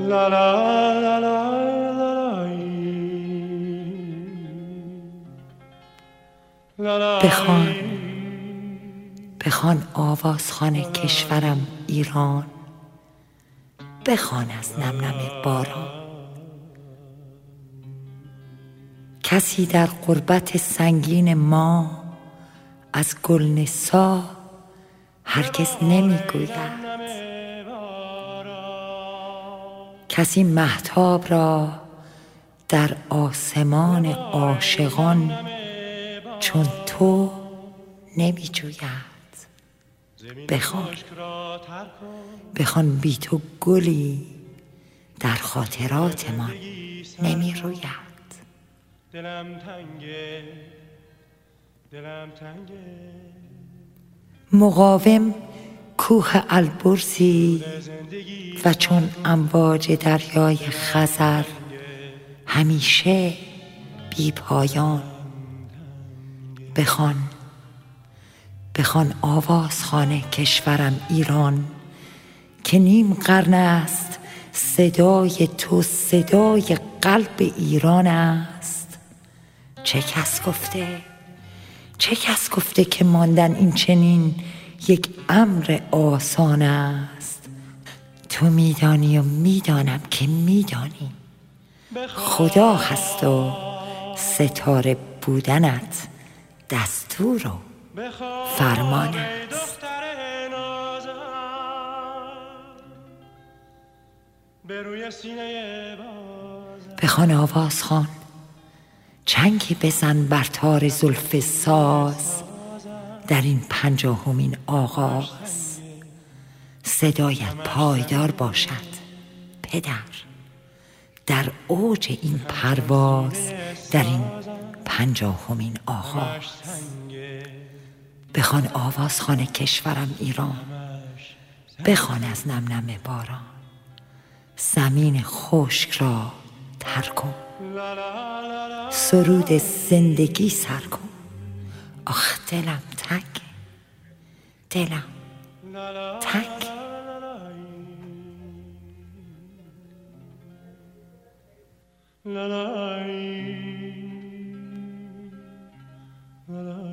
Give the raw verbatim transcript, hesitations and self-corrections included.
لا لا لا لا بخوان بخوان آوازخوان کشورم ایران، بخوان از نم نم باران. کسی در غربت سنگین ما از گلنسا هرگز نمی گوید. کسی مهتاب را در آسمان عاشقان چون تو نمی جوید. بخوان بخوان بی تو گلی در خاطراتمان نمی روید. دلم تنگه دلم تنگه مقاوم کوه البرزی و چون امواج دریای خزر همیشه بی پایان. بخوان بخوان آوازخوان کشورم ایران که نیم قرن است صدای تو صدای قلب ایران است. چه کس گفته چه کس گفته که ماندن این چنین یک امر آسان است؟ تو میدانی و میدانم که میدانی خدا هست و ستاره بودنت دستور و فرمان است. بخوان آوازخوان چنگی بزن بر تار زلف ساز در این پنجاهمین آغاز. صدایت پایدار باشد پدر در اوج این پرواز در این پنجاهمین آغاز. بخوان آوازخوان کشورم ایران، بخوان از نم نم باران. زمین خشک را تر کن، سرود زندگی سر کن. آخ دلم تنگ دلم تنگ. لا لا لا